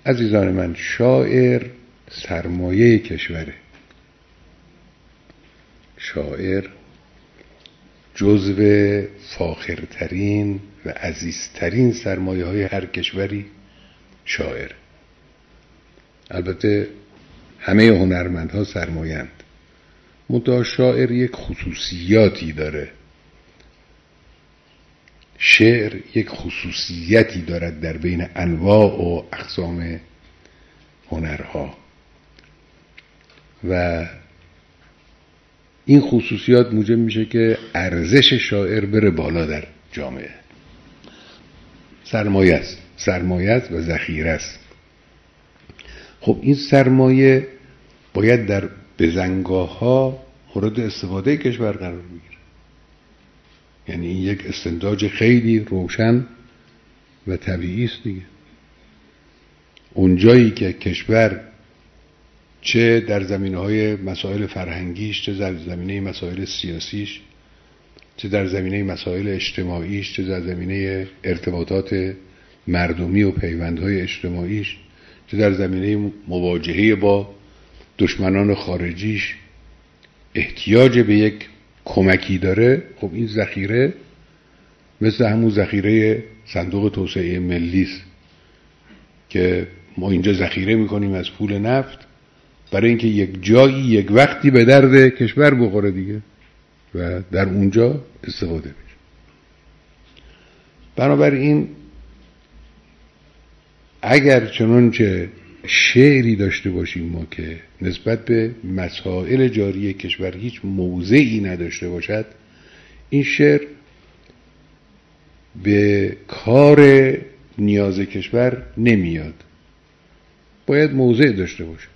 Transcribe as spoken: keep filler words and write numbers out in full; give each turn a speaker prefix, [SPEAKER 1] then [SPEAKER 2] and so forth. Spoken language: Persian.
[SPEAKER 1] عزیزان من، شاعر سرمایه کشوره. شاعر جزو فاخرترین و عزیزترین سرمایه های هر کشوری شاعر. البته همه هنرمندها سرمایه‌اند، منتها شاعر یک خصوصیاتی داره. شعر یک خصوصیتی دارد در بین انواع و اقسام هنرها و این خصوصیات موجب میشه که ارزش شاعر بره بالا در جامعه. سرمایه است، سرمایه است و ذخیره است. خب این سرمایه باید در بزنگاه ها مورد استفاده کشور قرار بگیره. یعنی این یک استنتاج خیلی روشن و طبیعی است دیگه. اونجایی که کشور چه در زمینه‌های مسائل فرهنگیش، چه در زمینه مسائل سیاسیش، چه در زمینه مسائل اجتماعیش، چه در زمینه ارتباطات مردمی و پیوندهای اجتماعیش، چه در زمینه مواجهه با دشمنان خارجیش احتیاج به یک کمکی داره، خب این ذخیره مثل همون ذخیره صندوق توسعه ملی است که ما اینجا ذخیره میکنیم از پول نفت برای اینکه یک جایی یک وقتی به درد کشور بخوره دیگه و در اونجا استفاده بشه. بنابراین اگر چنانچه شعری داشته باشیم ما که نسبت به مسائل جاری کشور هیچ موضعی نداشته باشد، این شعر به کار نیاز کشور نمیاد. باید موضع داشته باشه.